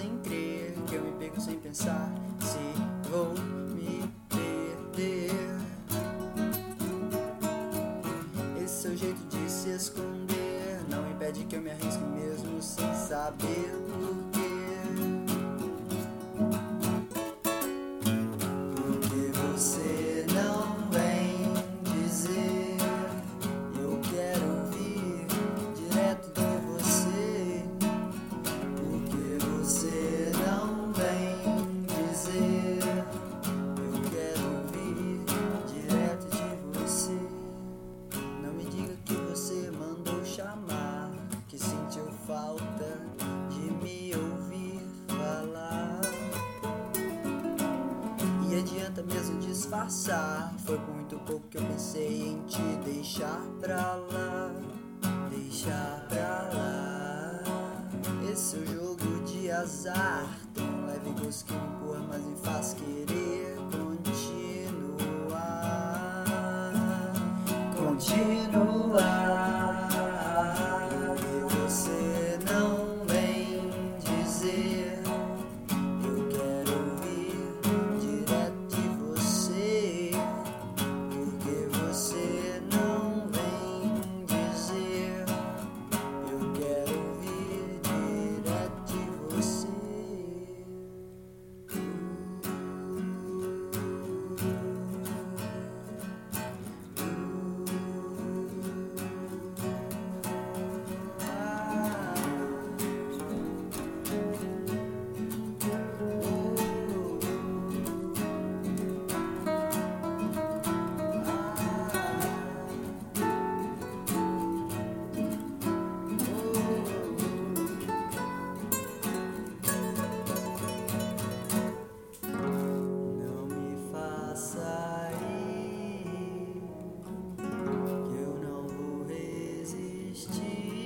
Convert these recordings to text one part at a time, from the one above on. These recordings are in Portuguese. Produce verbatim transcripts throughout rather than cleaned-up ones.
fazem crer que eu me perco sem pensar se vou me perder. Esse seu jeito de se esconder não impede que eu me arrisque mesmo sem saber porquê. Porque você não vem dizer, eu quero ouvir direto de você. Porque você não vem dizer, eu quero ouvir direto de você. Não me diga que você mandou chamar, que sentiu falta de me ouvir falar. E adianta mesmo disfarçar, foi por muito pouco que eu pensei em te deixar pra lá, deixar pra lá. Esse é o jogo de azar, tão leve gosto que me empurra, mas me faz querer continuar, continuar. Porque você não vem dizer, eu quero ouvir direto de você. Porque você não vem dizer, eu quero ouvir direto de você. Não me faça ir, que eu não vou resistir.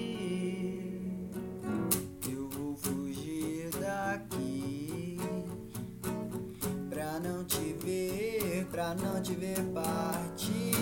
Eu vou fugir daqui pra não te ver, pra não te ver partir.